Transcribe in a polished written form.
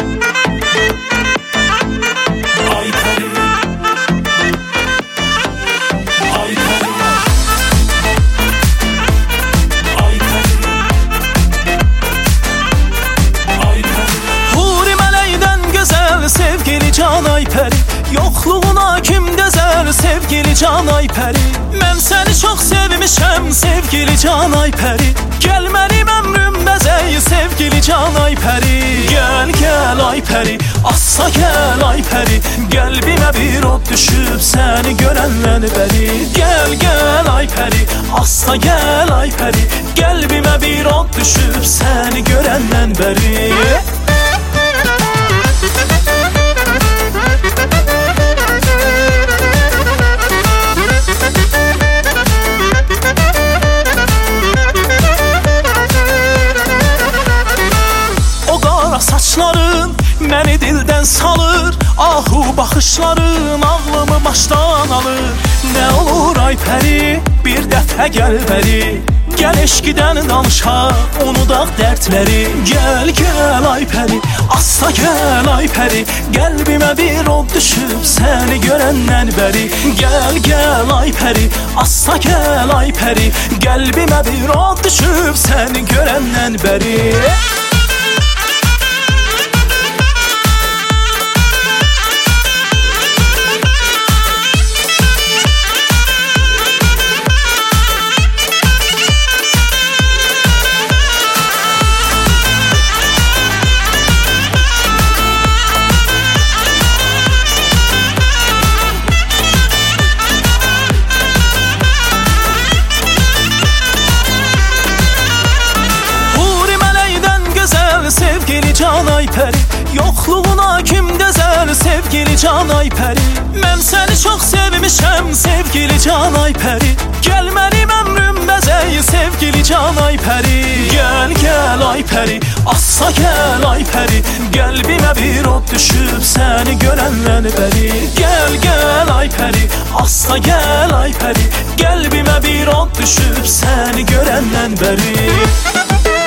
Can Aypəri, yoxluğuna kim dözər sevgili Can Aypəri. Mən səni çox sevmişəm sevgili Can Aypəri. Gəlməli ömrüm bəzəy sevgili Can Aypəri. Gəl gəl Aypəri, assa gəl Aypəri. Qəlbimə bir od düşüb səni görəndən bəri. Gəl gəl Aypəri, assa gəl Aypəri. Qəlbimə bir od düşüb səni görəndən bəri. Saçların məni dildən salır, ahu baxışların ağlımı başdan alır. Nə olur Aypəri, bir dəfə gəl bəri. Gəl eşqidən danışaq, unudaq dərdləri. Gəl gəl Aypəri, assa gəl Aypəri. Qəlbimə bir od düşüb səni görəndən bəri. Gəl gəl Aypəri, assa gəl Aypəri. Qəlbimə bir od düşüb səni görəndən bəri. Sevgili Can Aypəri, yoxluğuna kim dözər sevgili Can Aypəri. Mən səni çox sevmişəm sevgili Can Aypəri. Gəlməli ömrüm bəzəy sevgili Can Aypəri. Gəl gəl Aypəri, assa gəl Aypəri. Qəlbimə bir od düşüb səni görəndən bəri. Gəl gəl Aypəri, assa gəl Aypəri. Qəlbimə bir od düşüb səni görəndən bəri.